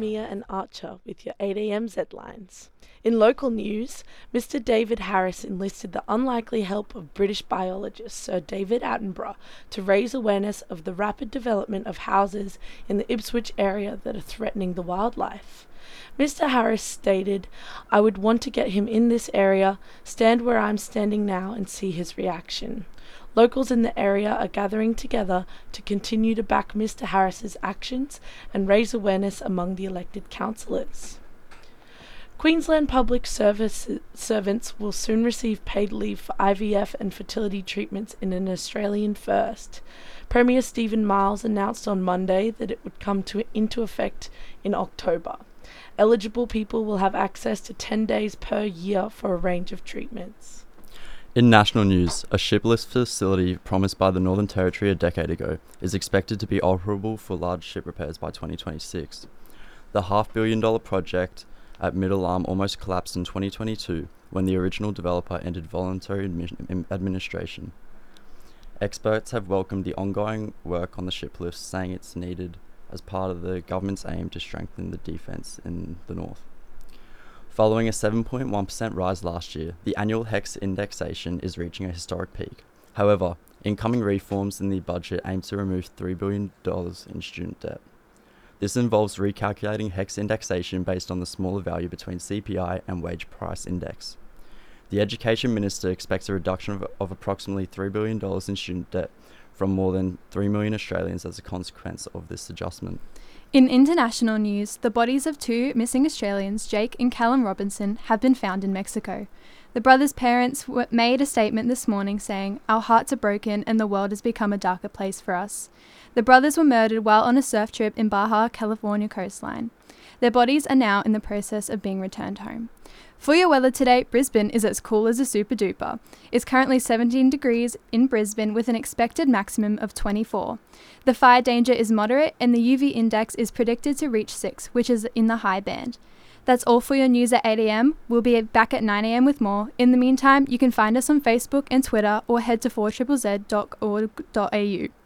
Mia and Archer with your 8am headlines. In local news, Mr. David Harris enlisted the unlikely help of British biologist Sir David Attenborough to raise awareness of the rapid development of houses in the Ipswich area that are threatening the wildlife. Mr. Harris stated, "I would want to get him in this area, stand where I'm standing now and see his reaction." Locals in the area are gathering together to continue to back Mr. Harris's actions and raise awareness among the elected councillors. Queensland public servants will soon receive paid leave for IVF and fertility treatments in an Australian first. Premier Stephen Miles announced on Monday that it would come into effect in October. Eligible people will have access to 10 days per year for a range of treatments. In national news, a shipless facility promised by the Northern Territory a decade ago is expected to be operable for large ship repairs by 2026. The $500 million project at Middle Arm almost collapsed in 2022 when the original developer entered voluntary administration. Experts have welcomed the ongoing work on the shiplift, saying it's needed as part of the government's aim to strengthen the defence in the north. Following a 7.1% rise last year, the annual HEX indexation is reaching a historic peak. However, incoming reforms in the budget aim to remove $3 billion in student debt. This involves recalculating HEX indexation based on the smaller value between CPI and wage price index. The Education Minister expects a reduction of approximately $3 billion in student debt from more than 3 million Australians as a consequence of this adjustment. In international news, the bodies of two missing Australians, Jake and Callum Robinson, have been found in Mexico. The brothers' parents made a statement this morning saying, "Our hearts are broken and the world has become a darker place for us." The brothers were murdered while on a surf trip in Baja California coastline. Their bodies are now in the process of being returned home. For your weather today, Brisbane is as cool as a super duper. It's currently 17 degrees in Brisbane with an expected maximum of 24. The fire danger is moderate and the UV index is predicted to reach 6, which is in the high band. That's all for your news at 8am. We'll be back at 9am with more. In the meantime, you can find us on Facebook and Twitter or head to 4ZZZ.org.au.